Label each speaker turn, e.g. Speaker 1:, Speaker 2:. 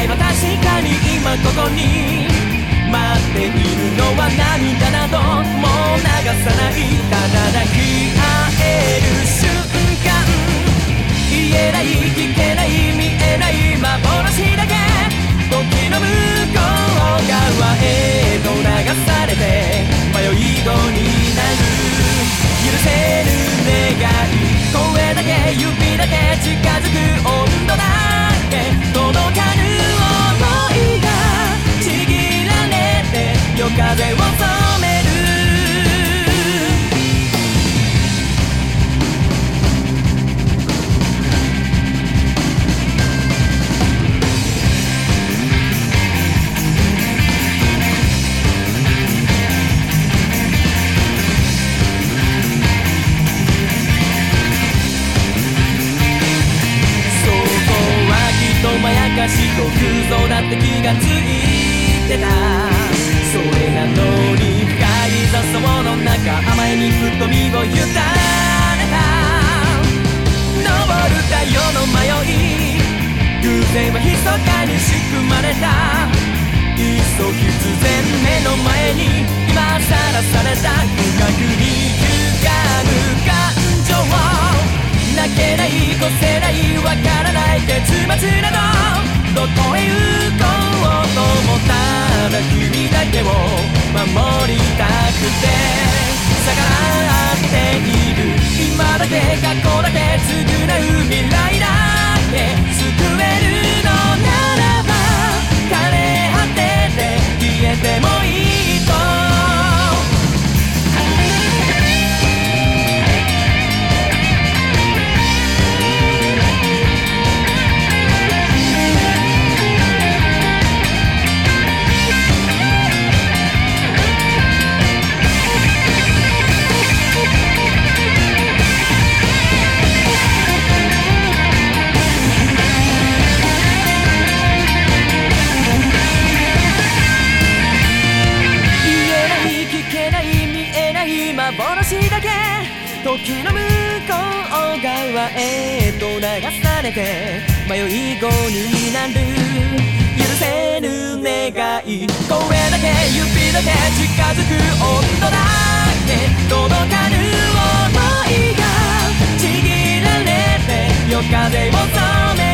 Speaker 1: の確かに今ここに待っているのは涙などもう流さない。ただ抱き合える瞬間、言えない聞けない見えない幻だけ時の向こう側へと流されて迷い子になる。許せぬ願い、声だけ指だけ近づく温度だけ届かぬ想いがちぎられて夜風を染める。まやかしと空想だって気がついてた。それなのに深い雑草の中甘えにふっと身を委ねた。昇る太陽の迷い、偶然は密かに仕組まれた。いっそ必然目の前に今さらされた。不覚に歪む感情を泣けないこせないわからない結末などどこへ行こうと思ったら君だけを守りたくて逆らっている。今だけ過去だけ償う未来だけ救えるのならば枯れ果てて消えてもいいと。幻だけ時の向こう側へと流されて迷い子になる。許せぬ願い、声だけ指だけ近づく温度だけ届かぬ想いがちぎられて夜風を染め